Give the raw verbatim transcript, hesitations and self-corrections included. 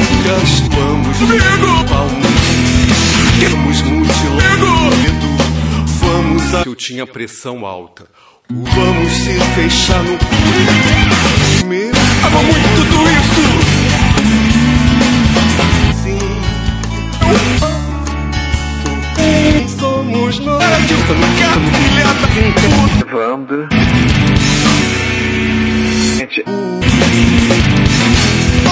Gastamos palmos, vamos mutilando. Vamos a... Eu tinha pressão alta. Vamos se fechar no... Meu... Amo muito tudo isso! Sim. Somos nós. Vamos. Gente...